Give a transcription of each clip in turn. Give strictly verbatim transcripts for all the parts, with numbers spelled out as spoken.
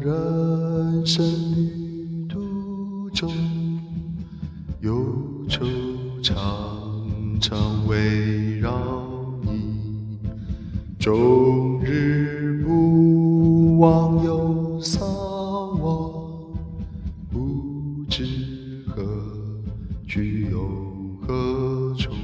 人生旅途中，忧愁常常围绕你，终日不忘忧伤望，不知何去又何从。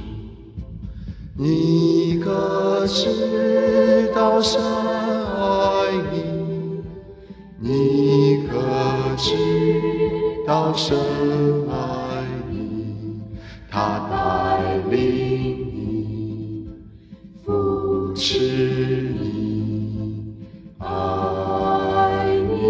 你可知道神爱你？你可知道神爱你？他带领你，扶持你，爱你。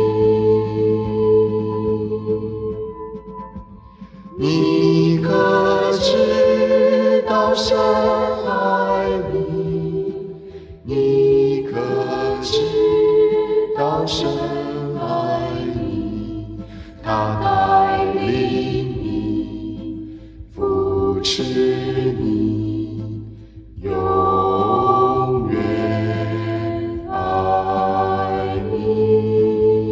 你可知道神爱你？你可知道神爱你？他带领你，扶持你，永远爱你。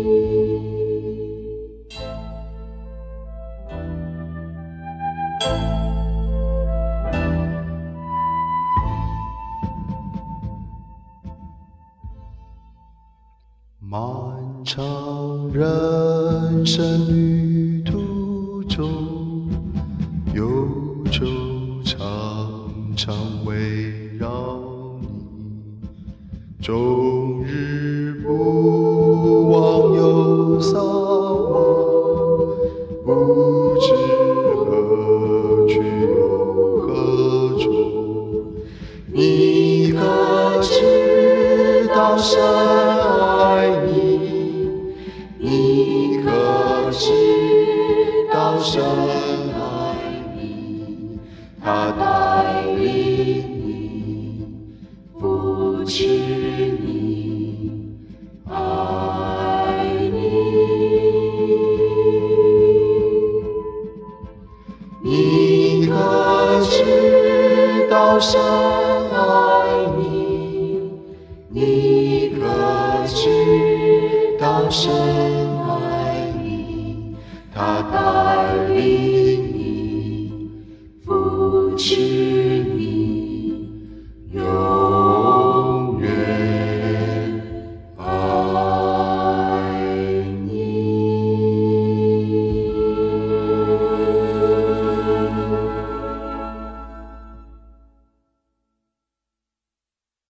漫长人生旅途中，忧愁常常围绕你，终日不忘忧伤望，不知何去又何从。你可知道神爱你？你可知道神爱你？他带领你，扶持你，爱你。你可知道神爱你？你可知道神